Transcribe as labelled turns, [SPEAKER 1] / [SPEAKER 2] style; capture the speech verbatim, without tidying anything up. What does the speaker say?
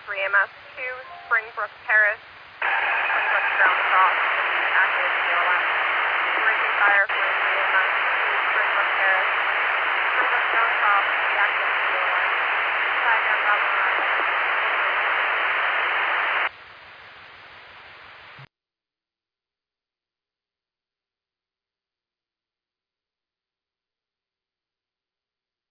[SPEAKER 1] three E M S two, Springbrook Terrace, Springbrook Ground Cross, active C O M. Breaking fire for three E M S two, Springbrook Terrace, Springbrook Ground Cross, active C O M. Flag on Bravo.